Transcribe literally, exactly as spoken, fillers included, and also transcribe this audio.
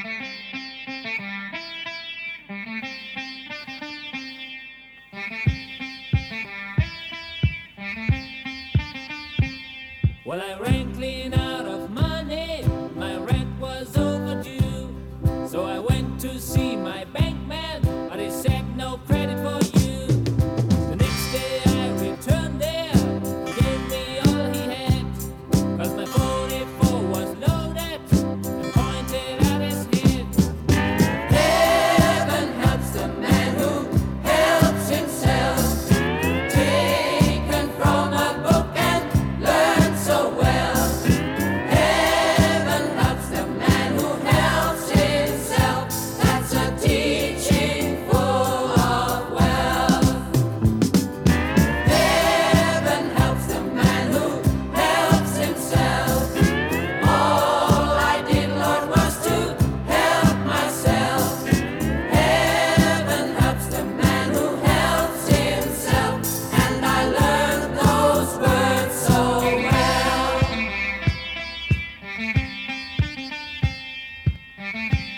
Well, I ran clean out of money, my rent was overdue. So I went to see my bank man, but he said no credit for you. The next day I returned there, he gave me all he had, cause my forty-four was loaded and pointed at his head. Heaven helps the man who helps himself, taken from a book and learned so well. Heaven helps the man who helps himself, that's a teaching full of wealth. Heaven helps the man who helps himself. All I did, Lord, was to help myself. Heaven helps the man who helps himself, and I learned those words so well.